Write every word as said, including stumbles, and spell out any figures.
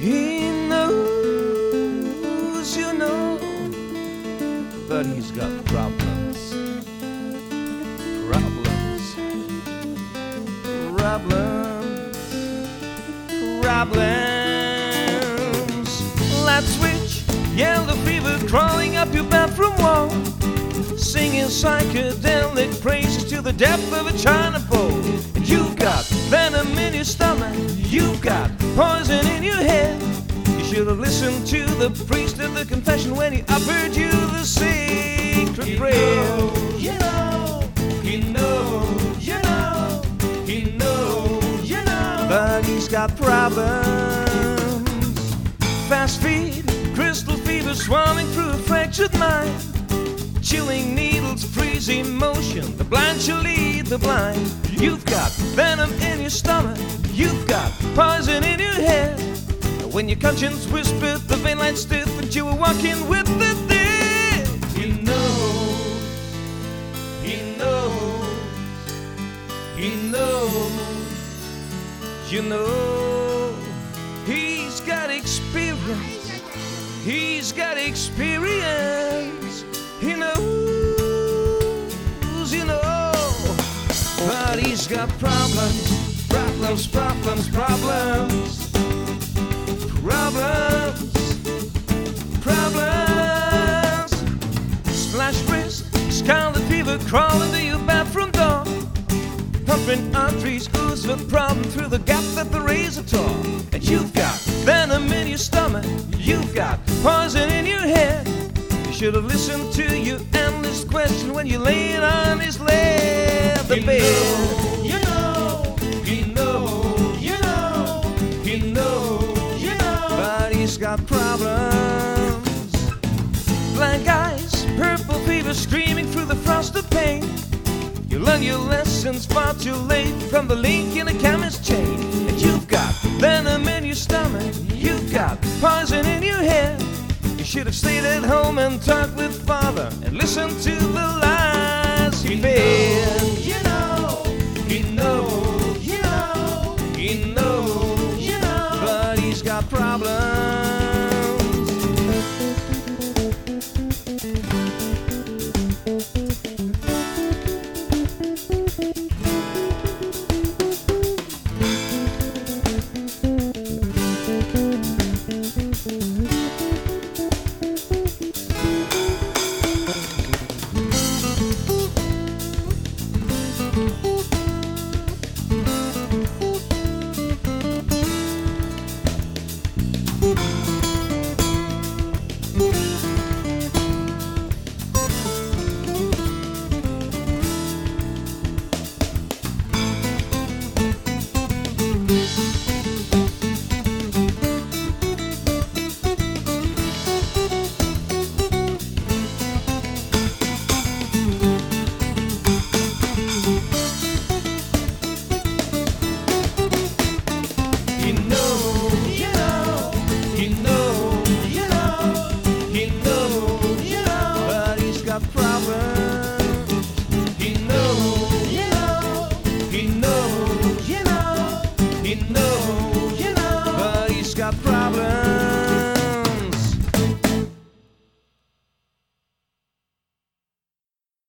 He knows, you know, but he's got problems, problems, problems, problems. Light switch, yellow fever crawling up your bathroom wall, singing psychedelic praises to the depth of a china bowl. And you've got venom in your stomach, you've got poison in your head. You should have listened to the priest at the confession when he offered you the sacred prayer. You know, he knows, you know, he knows, you know, But he's got problems. Fast feed, crystal fever swelling through a fractured mind, chilling needles, freeze emotion, the blind shall lead the blind. You've got venom in your stomach, you've got poison in your head. When your conscience whispered, the vein line stiff, and you were walking with the dead. he knows, he knows, he knows. You know, he's got experience, he's got experience. He knows, you know, but he's got problems, problems, problems, problems, problems, problems. Splash wrist, scarlet fever crawling to your bathroom door, pumping arteries, ooze the problem through the gap that the razor tore. And you've got venom in your stomach, you've got poison in your head. You should have listened to your endless question when you laid on his leather He bed. knows, you know, he knows, you know, he knows, you know, But he's got problems. Blank eyes, purple fever screaming through the frost of pain. You learn your lessons far too late from the link in a chemist's chain. And you've got venom in your stomach, you've got poison in your head. You should have stayed at home and talked with father and listened to the lies he fed. you know, he knows, you know, He knows, you know, but he's got problems. he knows, you know, he knows, you know, he knows, you know, But he's got problems. he knows, you know, He knows, you know, he knows, you know. but he's got problems.